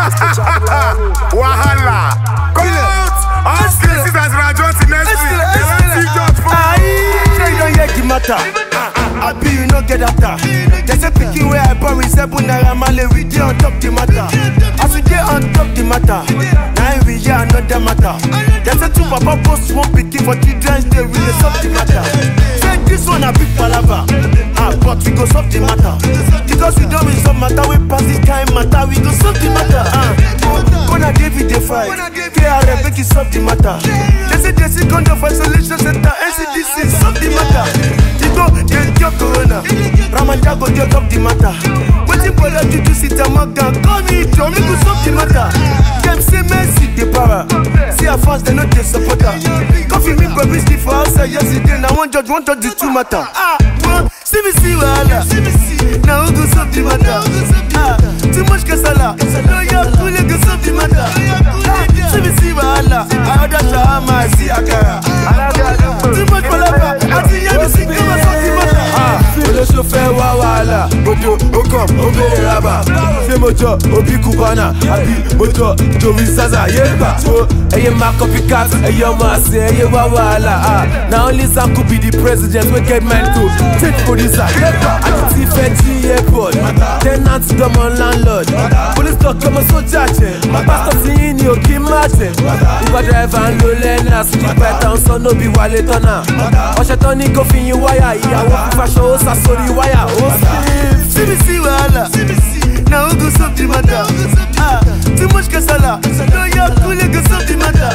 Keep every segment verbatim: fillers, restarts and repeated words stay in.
Wahala. Court. All cases as Rajon next week. Say you don't hear the matter. I be you no get after. There's a picking where I born with seven naira male. We dey on top the matter. As we dey on top the matter, now we hear another matter. There's a two papa post one picking for children's day. We dey solve the matter. Say this one a big palava, ah, but we go solve the matter. Because we don't resolve matter, we pass this kind matter. We go solve the matter. Ah, gonna David dey fight. K R M make it solve the matter. They say they see condom for isolation center. N C D C solve the matter. You go dey cure corona. Ramadan go dey top the matter. Waiting for them to do sit and maga. Call me John, me go solve the matter. Them say Messi dey para. See how fast they no dey support her. Coffee me go be for outside yesterday. Now one judge, one judge the two matter. Ah, see me see wahala. Now who go solve the matter? Ah, too much kasala. No you cool go solve the matter. See me see wahala. I order shawarma, I see akara. Too much palava. I see you see come and solve the matter. Ah, olóṣó fẹ́ wá wàhálà. Ojo okam obere raba. Ṣé mo jọ Obi Cubana? Àbí mo jọ Joey Zaza? Yéèpà o ẹyẹ máa copycat, ẹyẹ ọmọ àṣẹ, ẹyẹ wá wàhálà. Ah, na only Sam could be the president wey get mind to take producer. Yéèpà àti ti fẹ́ jí airport. Tenant dọ́mọ landlord. Police talk ọmọ sójà jẹ. Pásítọ̀ tí yín ni òkè má jẹ. Uber driver ń lo lẹ́nà. Sípẹ́ tán sọ nóbi wálé tọ́nà. Ọ̀ṣẹ̀ tán ní kó fi yin wáyà. Ìyàwó fífaṣọ ó sá sórí wáyà. Ó sì sí mi sí wàhálà. Now who go solve the matter? Ah, too much kasala. No you cool go solve the matter.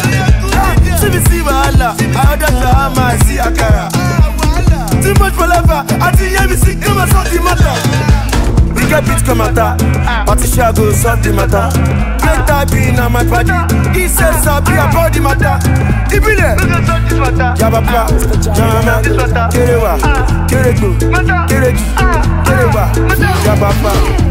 See me see wahala. I order shawarma, I see akara. Too much palava. I see you see come and solve the matter. We get beat come matter. Patricia go solve the matter. Great type in my body. He says I'll be about the matter. Ibile. Yabapa. Jama. Kerewa. Kerego. Kereji. Kerewa. Yabapa.